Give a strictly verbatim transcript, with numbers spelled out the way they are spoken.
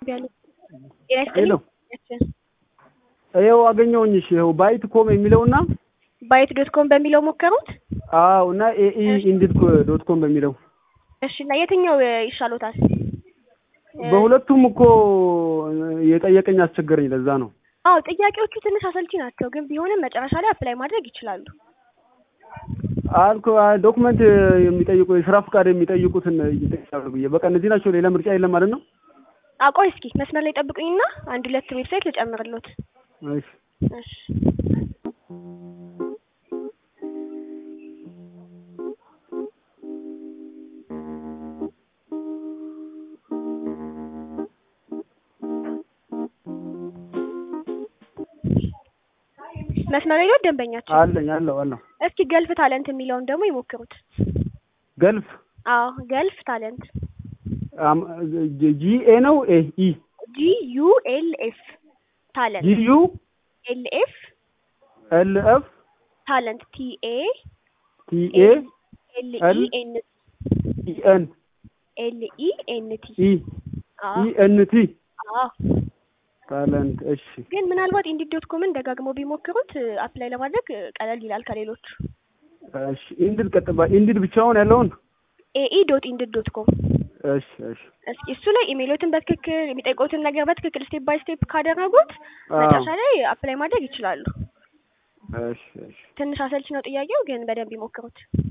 ሄሎ ይኸው አገኘሁኝ። እሺ ይኸው ባይት ኮም የሚለውና ባይት ዶት ኮም በሚለው ሞከሩት? አዎ እና ኤኢ ኢንዲድ ዶት ኮም በሚለው። እሺ እና የትኛው ይሻሎታል? በሁለቱም እኮ የጠየቀኝ አስቸገረኝ፣ ለዛ ነው። አዎ ጥያቄዎቹ ትንሽ አሰልቺ ናቸው፣ ግን ቢሆንም መጨረሻ ላይ አፕላይ ማድረግ ይችላሉ። አልኩ ዶክመንት የሚጠይቁ የስራ ፍቃድ የሚጠይቁትን ይጠይቃሉ ብዬ በቃ እነዚህ ናቸው፣ ሌላ ምርጫ የለም ማለት ነው። አቆይ እስኪ መስመር ላይ ጠብቁኝና አንድ ሁለት ዌብሳይት ልጨምርልዎት። እሺ እሺ መስመር ላይ ነው ደንበኛችን? አለኝ አለው አለው። እስኪ ገልፍ ታለንት የሚለውን ደግሞ ይሞክሩት። ገልፍ? አዎ ገልፍ ታለንት። አም ጂ ኤ ነው ኤ ኢ? ጂ ዩ ኤል ኤፍ ታለንት። ጂ ዩ ኤል ኤፍ ኤል ኤፍ ታለንት ቲ ኤ ቲ ኤ ኤል ኢ ኤን ኢ ኤን ኤል ኢ ኤን ቲ ኢ ኢ ኤን ቲ አዎ ታለንት። እሺ ግን ምናልባት ኢንዲድ ዶት ኮምን ደጋግመው ቢሞክሩት አፕላይ ለማድረግ ቀለል ይላል ከሌሎቹ። እሺ ኢንዲድ ቀጥባ ኢንዲድ ብቻውን ያለውን ኤኢ ዶት ኢንዲድ ዶት ኮም። እሺ እሺ እስኪ እሱ ላይ ኢሜይሎትን በትክክል የሚጠይቁትን ነገር በትክክል ስቴፕ ባይ ስቴፕ ካደረጉት መጨረሻ ላይ አፕላይ ማድረግ ይችላሉ። እሺ እሺ ትንሽ አሰልቺ ነው ጥያቄው፣ ግን በደንብ ይሞክሩት።